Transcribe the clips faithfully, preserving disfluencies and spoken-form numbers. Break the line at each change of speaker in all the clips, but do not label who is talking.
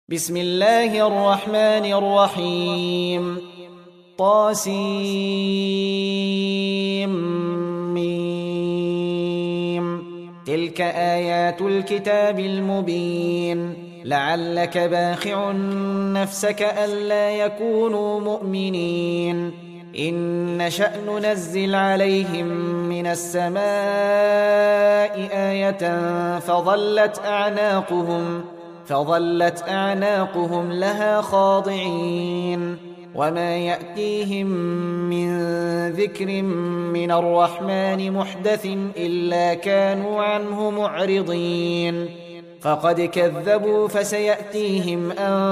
بسم الله الرحمن الرحيم طاسيم ميم تلك آيات الكتاب المبين لعلك باخع نفسك ألا يكونوا مؤمنين إن نشأ ننزل عليهم من السماء آية فظلت أعناقهم فظلت أعناقهم لها خاضعين وما يأتيهم من ذكر من الرحمن محدث إلا كانوا عنه معرضين فقد كذبوا فسيأتيهم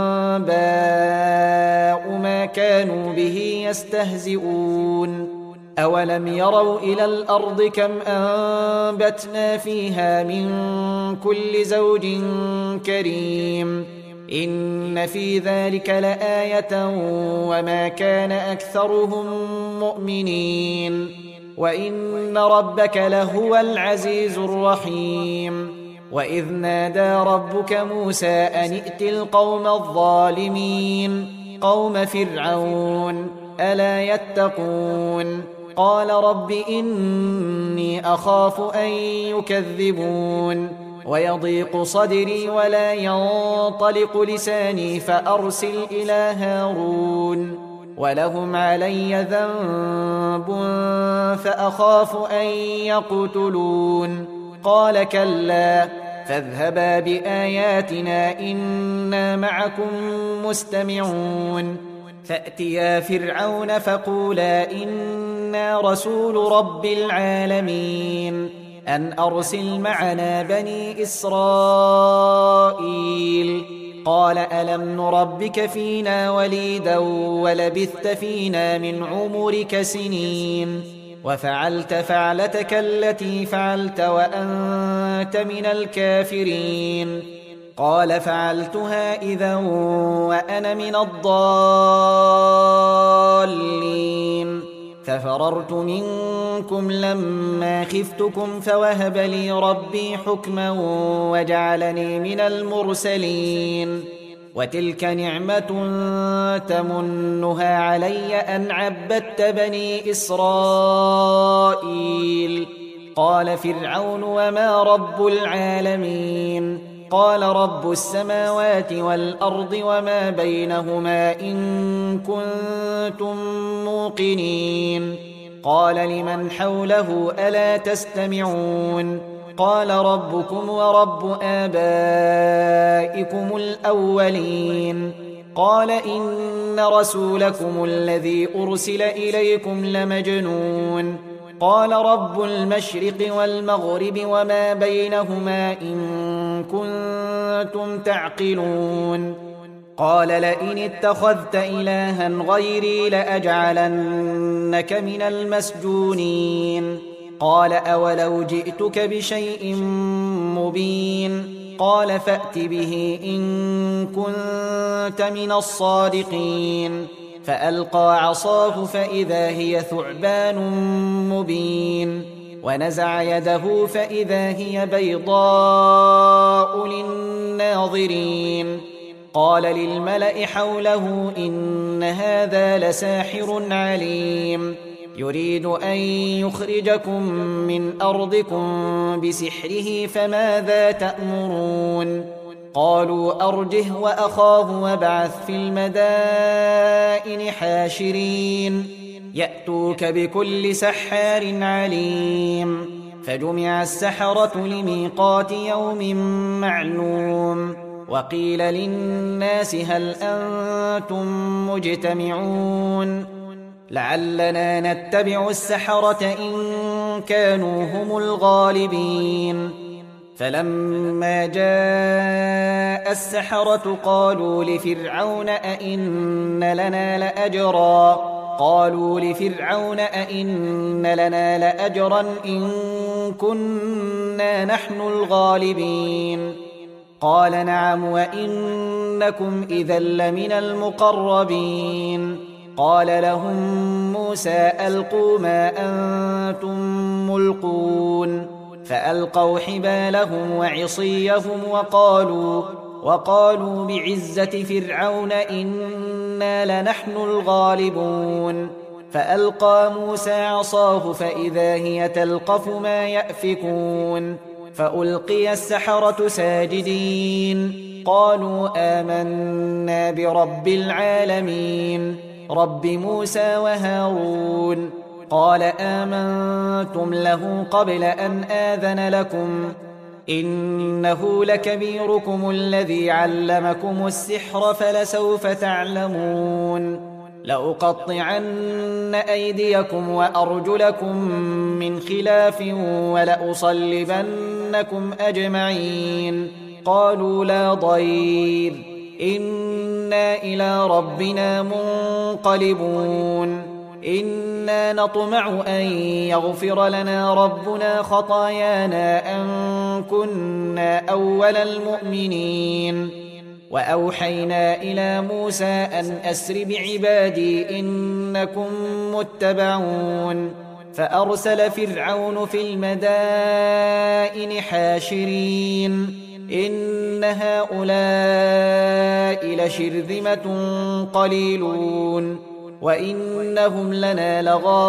أنباء ما كانوا به يستهزئون أولم يروا إلى الأرض كم أنبتنا فيها من كل زوج كريم إن في ذلك لآية وما كان أكثرهم مؤمنين وإن ربك لهو العزيز الرحيم وإذ نادى ربك موسى أن ائت القوم الظالمين قوم فرعون ألا يتقون قال رب إني أخاف أن يكذبون ويضيق صدري ولا ينطلق لساني فأرسل إلى هارون ولهم علي ذنب فأخاف أن يقتلون قال كلا فاذهبا بآياتنا إنا معكم مستمعون فأتيا فرعون فقولا إنا رسول رب العالمين أن أرسل معنا بني إسرائيل قال ألم نربك فينا وليدا ولبثت فينا من عمرك سنين وفعلت فعلتك التي فعلت وأنت من الكافرين قال فعلتها إذا وأنا من الضالين ففررت منكم لما خفتكم فوهب لي ربي حكما وجعلني من المرسلين وتلك نعمة تمنها علي أن عبدت بني إسرائيل قال فرعون وما رب العالمين قال رب السماوات والأرض وما بينهما إن كنتم موقنين قال لمن حوله ألا تستمعون قال ربكم ورب آبائكم الأولين قال إن رسولكم الذي أرسل إليكم لمجنون قال رب المشرق والمغرب وما بينهما إن كنتم تعقلون قال لئن اتخذت إلها غيري لأجعلنك من المسجونين قال أولو جئتك بشيء مبين قال فأت به إن كنت من الصادقين فألقى عصاه فإذا هي ثعبان مبين ونزع يده فإذا هي بيضاء للناظرين قال للملأ حوله إن هذا لساحر عليم يريد أن يخرجكم من أرضكم بسحره فماذا تأمرون قالوا أرجه وأخاه وابعث في المدائن حاشرين يأتوك بكل سحار عليم فجمع السحرة لميقات يوم معلوم وقيل للناس هل أنتم مجتمعون لعلنا نتبع السحرة إن كانوا هم الغالبين فلما جاء السحرة قالوا لفرعون أئن لنا لأجرا قالوا لفرعون أئن لنا لأجرا إن كنا نحن الغالبين قال نعم وإنكم إذا لمن المقربين قال لهم موسى ألقوا ما أنتم ملقون فألقوا حبالهم وعصيهم وقالوا وقالوا بعزة فرعون إنا لنحن الغالبون فألقى موسى عصاه فإذا هي تلقف ما يأفكون فألقي السحرة ساجدين قالوا آمنا برب العالمين رب موسى وهارون قال آمنتم له قبل أن آذن لكم إنه لكبيركم الذي علمكم السحر فلسوف تعلمون لأقطعن أيديكم وأرجلكم من خلاف ولأصلبنكم أجمعين قالوا لا ضير إنا إلى ربنا منقلبون إنا نطمع أن يغفر لنا ربنا خطايانا أن كنا أول المؤمنين وأوحينا إلى موسى أن أسر بعبادي إنكم متبعون فأرسل فرعون في المدائن حاشرين إن هؤلاء لشرذمة قليلون وإنهم لنا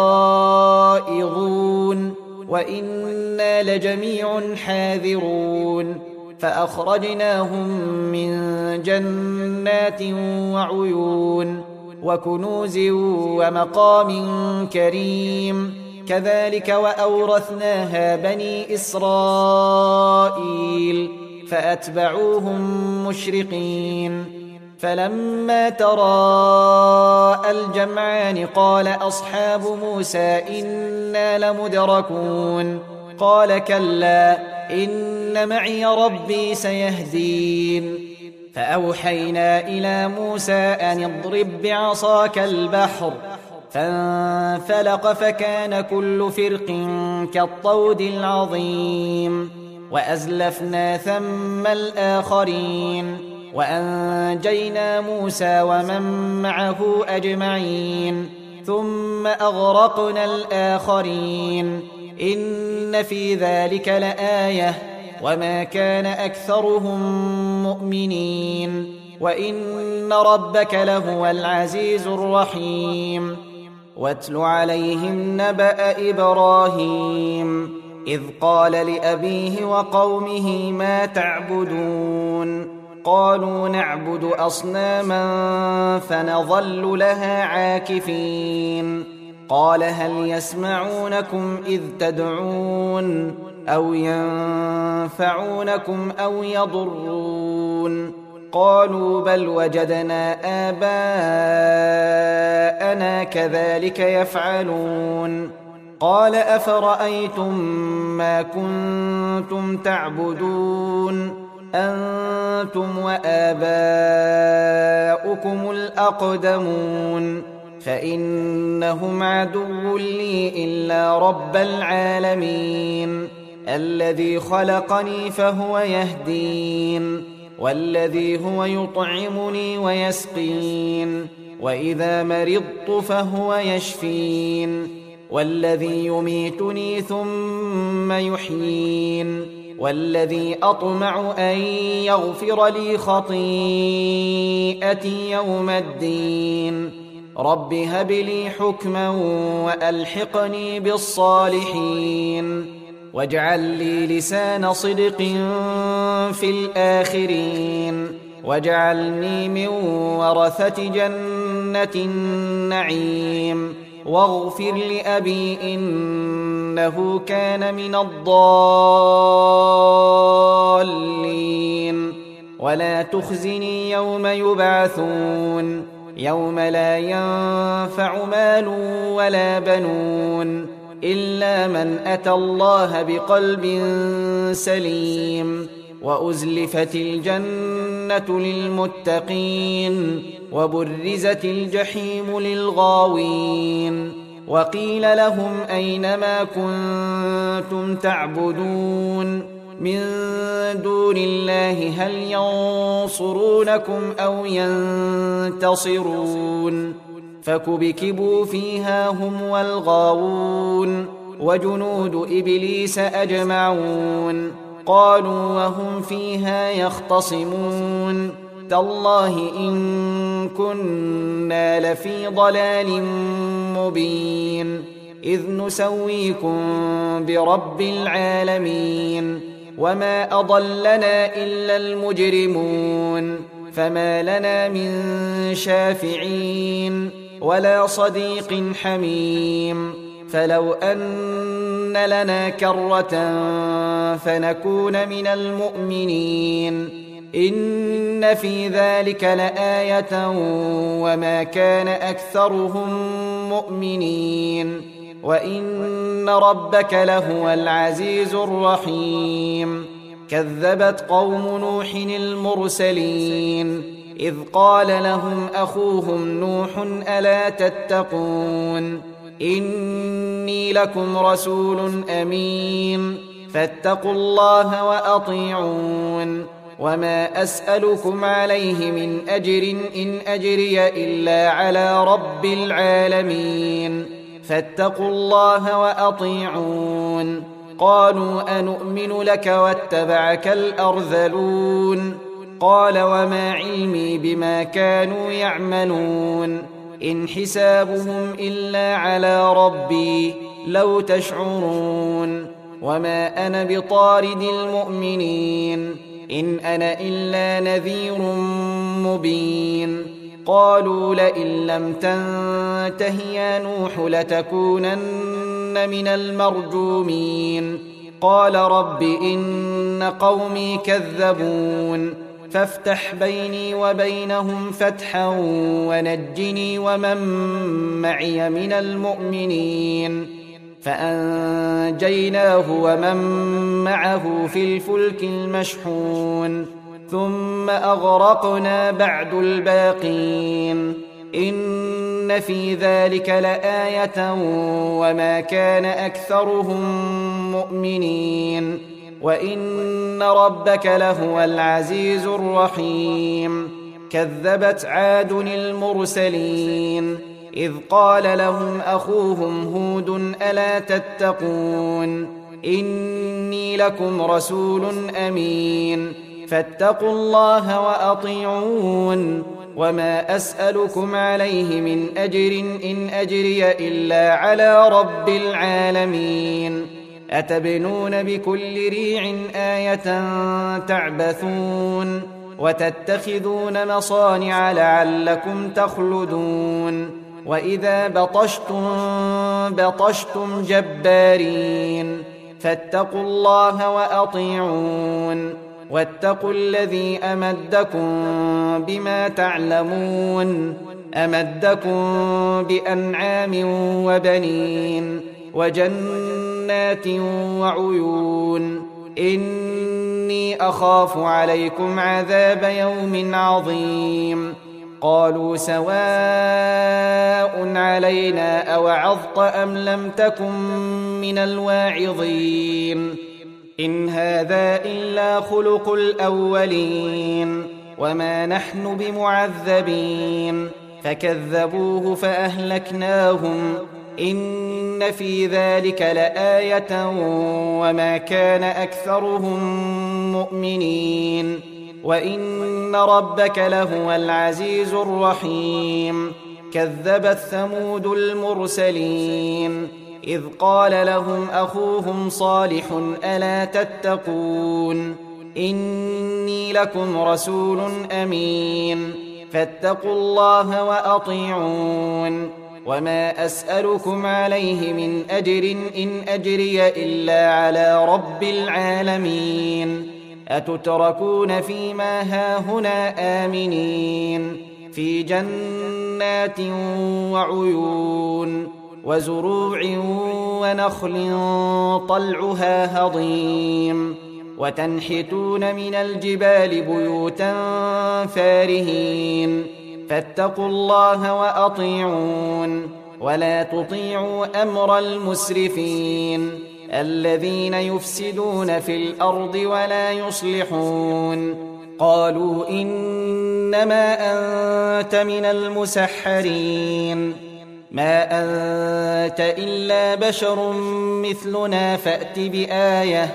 لغائظون وإنا لجميع حاذرون فأخرجناهم من جنات وعيون وكنوز ومقام كريم كذلك وأورثناها بني إسرائيل فأتبعوهم مشرقين فلما تراءى الجمعان قال أصحاب موسى إنا لمدركون قال كلا إن معي ربي سيهدين فأوحينا إلى موسى أن اضرب بعصاك البحر فانفلق فكان كل فرق كالطود العظيم وأزلفنا ثم الآخرين وأنجينا موسى ومن معه أجمعين ثم أغرقنا الآخرين إن في ذلك لآية وما كان أكثرهم مؤمنين وإن ربك لهو العزيز الرحيم واتل عليهم نبأ إبراهيم إذ قال لأبيه وقومه ما تعبدون قالوا نعبد أصناما فنظل لها عاكفين قال هل يسمعونكم إذ تدعون أو ينفعونكم أو يضرون قالوا بل وجدنا آباءنا كذلك يفعلون قال أفرأيتم ما كنتم تعبدون أنتم وآباؤكم الأقدمون فإنهم عدو لي إلا رب العالمين الذي خلقني فهو يهدين والذي هو يطعمني ويسقين وإذا مرضت فهو يشفين والذي يميتني ثم يحيين والذي أطمع أن يغفر لي خطيئتي يوم الدين رب هب لي حكما وألحقني بالصالحين واجعل لي لسان صدق في الآخرين واجعلني من ورثة جنة النعيم واغفر لأبي إنه كان من الضالين ولا تخزني يوم يبعثون يوم لا ينفع مال ولا بنون إلا من أتى الله بقلب سليم وأزلفت الجنة للمتقين وبرزت الجحيم للغاوين وقيل لهم أين ما كنتم تعبدون من دون الله هل ينصرونكم أو ينتصرون فكبكبوا فيها هم والغاوون وجنود إبليس أجمعون قالوا وهم فيها يختصمون تالله إن كنا لفي ضلال مبين إذ نسويكم برب العالمين وما أضلنا إلا المجرمون فما لنا من شافعين ولا صديق حميم فلو أن لنا كرة فنكون من المؤمنين إن في ذلك لآية وما كان أكثرهم مؤمنين وإن ربك لهو العزيز الرحيم كذبت قوم نوح المرسلين إذ قال لهم أخوهم نوح ألا تتقون إني لكم رسول أمين فاتقوا الله وأطيعون وما أسألكم عليه من أجر إن أجري إلا على رب العالمين فاتقوا الله وأطيعون قالوا أنؤمن لك واتبعك الأرذلون قال وما علمي بما كانوا يعملون إن حسابهم إلا على ربي لو تشعرون وما أنا بطارد المؤمنين إن أنا إلا نذير مبين قالوا لئن لم تنته يا نوح لتكونن من المرجومين قال رب إن قومي كذبون فافتح بيني وبينهم فتحا ونجني ومن معي من المؤمنين فأنجيناه ومن معه في الفلك المشحون ثم أغرقنا بعد الباقين إن في ذلك لآية وما كان أكثرهم مؤمنين وإن ربك لهو العزيز الرحيم كذبت عاد المرسلين إذ قال لهم أخوهم هود ألا تتقون إني لكم رسول أمين فاتقوا الله وأطيعون وما أسألكم عليه من أجر إن أجري إلا على رب العالمين أتبنون بكل ريع آية تعبثون وتتخذون مصانع لعلكم تخلدون وإذا بطشتم بطشتم جبارين فاتقوا الله وأطيعون واتقوا الذي أمدكم بما تعلمون أمدكم بأنعام وبنين وجنات وعيون إني أخاف عليكم عذاب يوم عظيم قالوا سواء علينا أوعظت أم لم تكن من الواعظين إن هذا إلا خلق الأولين وما نحن بمعذبين فكذبوه فأهلكناهم إن في ذلك لآية وما كان أكثرهم مؤمنين وإن ربك لهو العزيز الرحيم كذبت ثمود المرسلين إذ قال لهم أخوهم صالح ألا تتقون إني لكم رسول أمين فاتقوا الله وأطيعون وما أسألكم عليه من أجر إن أجري إلا على رب العالمين أتتركون فيما هاهنا آمنين في جنات وعيون وزروع ونخل طلعها هضيم وتنحتون من الجبال بيوتا فارهين فاتقوا الله وأطيعون ولا تطيعوا أمر المسرفين الذين يفسدون في الأرض ولا يصلحون قالوا إنما أنت من المسحرين ما أنت إلا بشر مثلنا فأت بآية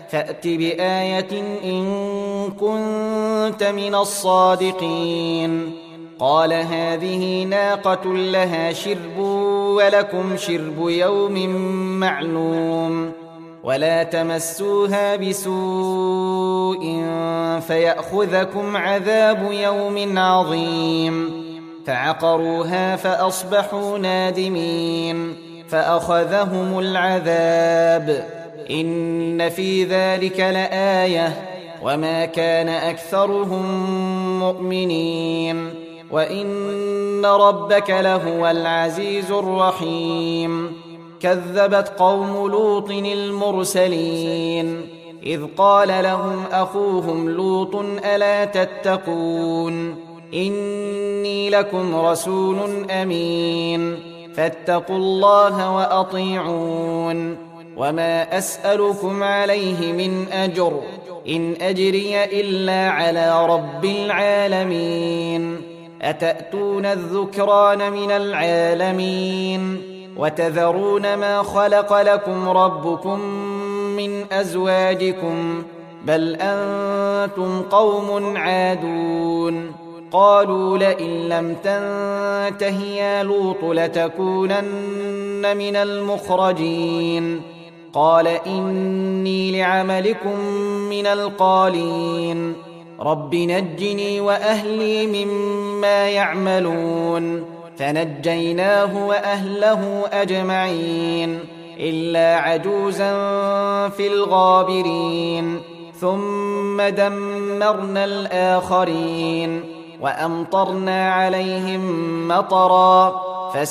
فأت بآية إن كنت من الصادقين قال هذه ناقة لها شرب ولكم شرب يوم معلوم ولا تمسوها بسوء فيأخذكم عذاب يوم عظيم فعقروها فأصبحوا نادمين فأخذهم العذاب إن في ذلك لآية وما كان أكثرهم مؤمنين وإن ربك لهو العزيز الرحيم كذبت قوم لوط المرسلين إذ قال لهم أخوهم لوط ألا تتقون إني لكم رسول أمين فاتقوا الله وأطيعون وما أسألكم عليه من أجر إن أجري إلا على رب العالمين أتأتون الذكران من العالمين وتذرون ما خلق لكم ربكم من أزواجكم بل أنتم قوم عادون قالوا لئن لم تنته يا لوط لتكونن من المخرجين قال إني لعملكم من القالين رب نجني وأهلي مما يعملون فنجيناه وأهله أجمعين إلا عجوزا في الغابرين ثم دمرنا الآخرين وأمطرنا عليهم مطرا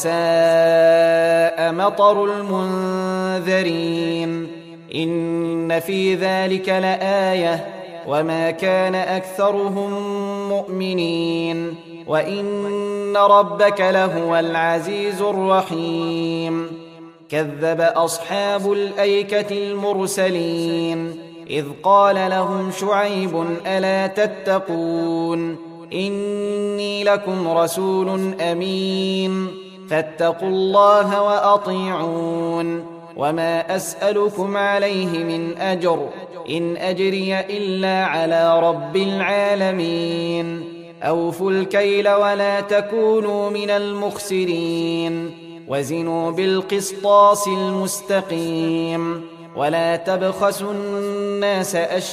فساء مطر المنذرين إن في ذلك لآية وما كان أكثرهم مؤمنين وإن ربك لهو العزيز الرحيم كذب أصحاب الأيكة المرسلين إذ قال لهم شعيب ألا تتقون إني لكم رسول أمين فاتقوا الله وأطيعون وما أسألكم عليه من أجر إن أجري إلا على رب العالمين أوفوا الكيل ولا تكونوا من المخسرين وزنوا بالقسطاس المستقيم ولا تبخسوا الناس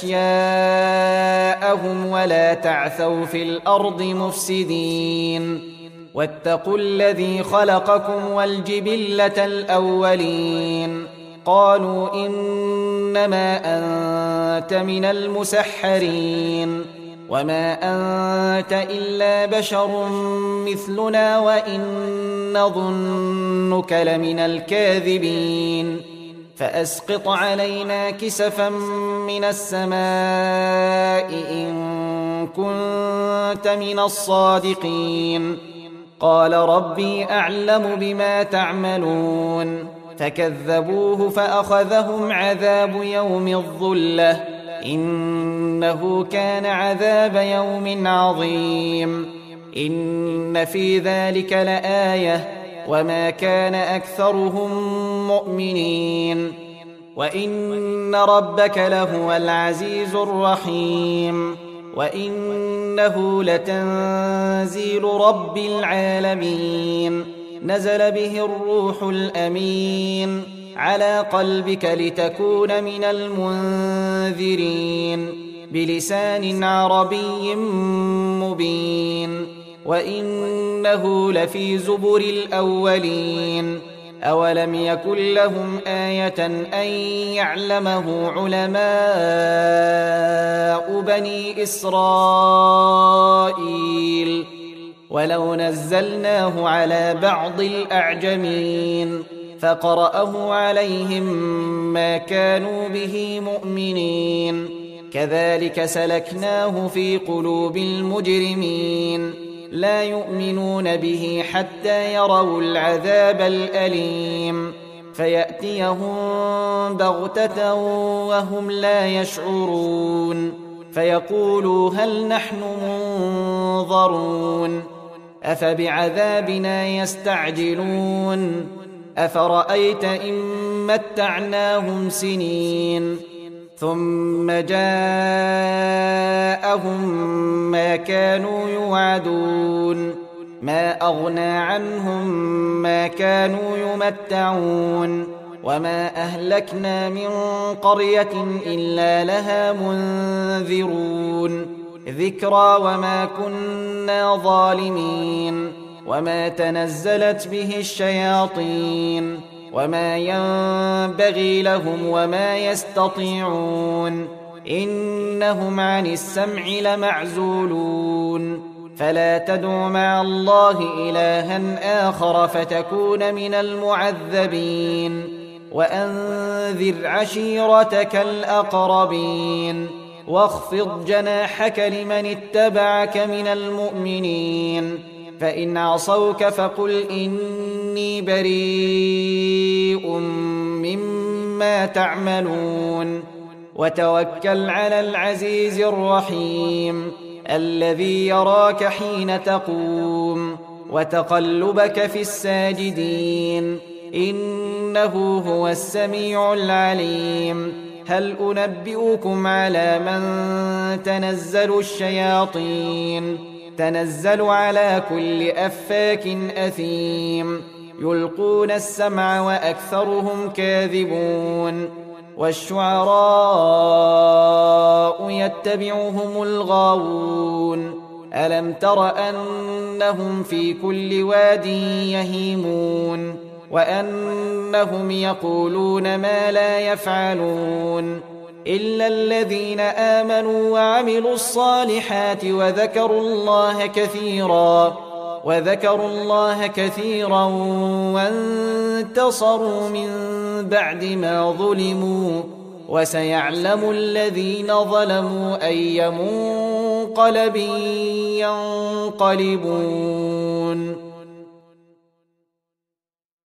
أشياءهم ولا تعثوا في الأرض مفسدين واتقوا الذي خلقكم والجبلة الأولين قالوا إنما أنت من المسحرين وما أنت إلا بشر مثلنا وإن نظنك لمن الكاذبين فأسقط علينا كسفا من السماء إن كنت من الصادقين قال ربي أعلم بما تعملون فكذبوه فأخذهم عذاب يوم الظلة إنه كان عذاب يوم عظيم إن في ذلك لآية وما كان أكثرهم مؤمنين وإن ربك لهو العزيز الرحيم وإنه لتنزيل رب العالمين نزل به الروح الأمين على قلبك لتكون من المنذرين بلسان عربي مبين وإنه لفي زبر الأولين أولم يكن لهم آية أن يعلمه علماء بني إسرائيل ولو نزلناه على بعض الأعجمين فقرأه عليهم ما كانوا به مؤمنين كذلك سلكناه في قلوب المجرمين لا يؤمنون به حتى يروا العذاب الأليم فيأتيهم بغتة وهم لا يشعرون فيقولوا هل نحن منظرون أفبعذابنا يستعجلون أفرأيت إن متعناهم سنين ثم جاءهم ما كانوا يوعدون ما أغنى عنهم ما كانوا يمتعون وما أهلكنا من قرية إلا لها منذرون ذكرى وما كنا ظالمين وما تنزلت به الشياطين وما ينبغي لهم وما يستطيعون إنهم عن السمع لمعزولون فلا تدع مع الله إلها آخر فتكون من المعذبين وأنذر عشيرتك الأقربين واخفض جناحك لمن اتبعك من المؤمنين فإن عصوك فقل إني بريء مما تعملون وتوكل على العزيز الرحيم الذي يراك حين تقوم وتقلبك في الساجدين إنه هو السميع العليم هل أنبئكم على من تنزل الشياطين تنزل على كل أفاك أثيم يلقون السمع وأكثرهم كاذبون والشعراء يتبعهم الغاوون ألم تر أنهم في كل واد يهيمون وأنهم يقولون ما لا يفعلون إلا الذين آمنوا وعملوا الصالحات وذكروا الله كثيرا وذكروا الله كثيرا وانتصروا من بعد ما ظلموا وسيعلم الذين ظلموا أي منقلب ينقلبون